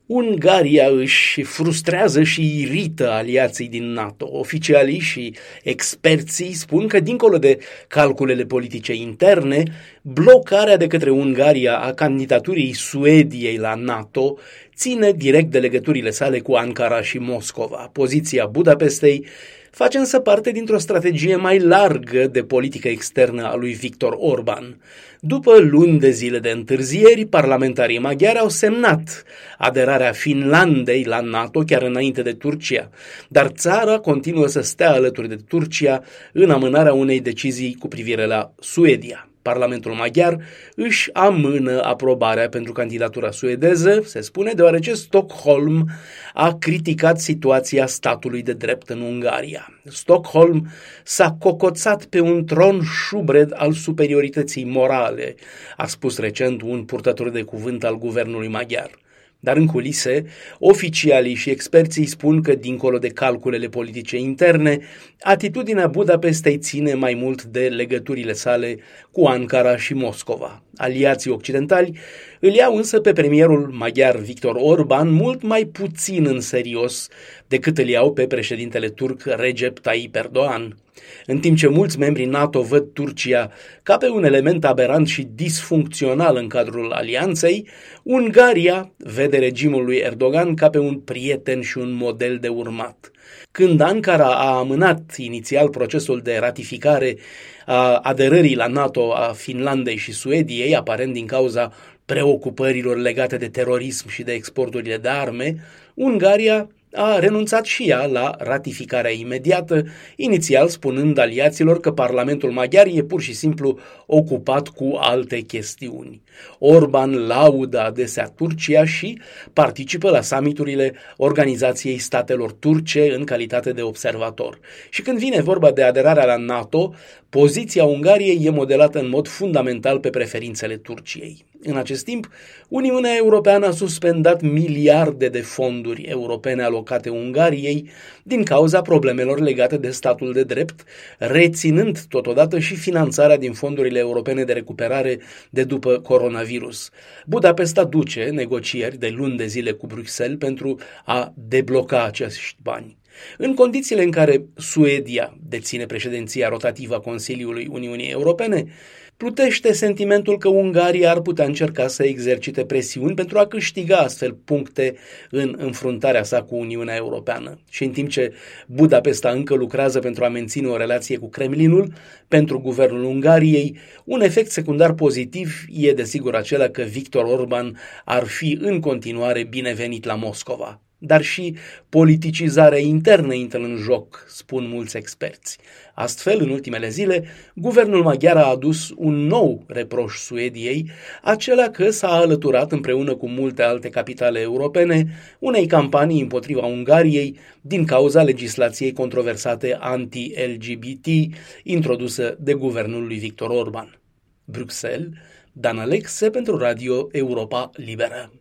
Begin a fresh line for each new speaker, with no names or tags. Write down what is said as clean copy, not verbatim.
Ungaria își frustrează și irită aliații din NATO. Oficialii și experții spun că, dincolo de calculele politice interne, blocarea de către Ungaria a candidaturii Suediei la NATO ține direct de legăturile sale cu Ankara și Moscova. Poziția Budapestei face însă parte dintr-o strategie mai largă de politică externă a lui Viktor Orban. După luni de zile de întârzieri, parlamentarii maghiari au semnat aderarea Finlandei la NATO chiar înainte de Turcia, dar țara continuă să stea alături de Turcia în amânarea unei decizii cu privire la Suedia. Parlamentul maghiar își amână aprobarea pentru candidatura suedeză, se spune, deoarece Stockholm a criticat situația statului de drept în Ungaria. Stockholm s-a cocoțat pe un tron șubred al superiorității morale, a spus recent un purtător de cuvânt al guvernului maghiar. Dar în culise, oficialii și experții spun că, dincolo de calculele politice interne, atitudinea Budapestei ține mai mult de legăturile sale cu Ankara și Moscova. Aliații occidentali îl iau însă pe premierul maghiar Viktor Orban mult mai puțin în serios decât îl iau pe președintele turc Recep Tayyip Erdogan. În timp ce mulți membri NATO văd Turcia ca pe un element aberant și disfuncțional în cadrul alianței, Ungaria vede regimul lui Erdogan ca pe un prieten și un model de urmat. Când Ankara a amânat inițial procesul de ratificare a aderării la NATO a Finlandei și Suediei, aparent din cauza preocupărilor legate de terorism și de exporturile de arme, Ungaria a renunțat și ea la ratificarea imediată, inițial spunând aliaților că Parlamentul maghiar e pur și simplu ocupat cu alte chestiuni. Orban laudă adesea Turcia și participă la summiturile Organizației Statelor Turce în calitate de observator. Și când vine vorba de aderarea la NATO, poziția Ungariei e modelată în mod fundamental pe preferințele Turciei. În acest timp, Uniunea Europeană a suspendat miliarde de fonduri europene alocate Ungariei din cauza problemelor legate de statul de drept, reținând totodată și finanțarea din fondurile europene de recuperare de după coronavirus. Budapesta duce negocieri de luni de zile cu Bruxelles pentru a debloca acești bani. În condițiile în care Suedia deține președinția rotativă a Consiliului Uniunii Europene, plutește sentimentul că Ungaria ar putea încerca să exercite presiuni pentru a câștiga astfel puncte în înfruntarea sa cu Uniunea Europeană. Și în timp ce Budapesta încă lucrează pentru a menține o relație cu Kremlinul, pentru guvernul Ungariei, un efect secundar pozitiv e desigur acela că Viktor Orban ar fi în continuare binevenit la Moscova. Dar și politicizarea internă intră în joc, spun mulți experți. Astfel, în ultimele zile, guvernul maghiar a adus un nou reproș Suediei, acela că s-a alăturat împreună cu multe alte capitale europene unei campanii împotriva Ungariei din cauza legislației controversate anti-LGBT introdusă de guvernul lui Viktor Orban. Bruxelles, Dan Alexe pentru Radio Europa Liberă.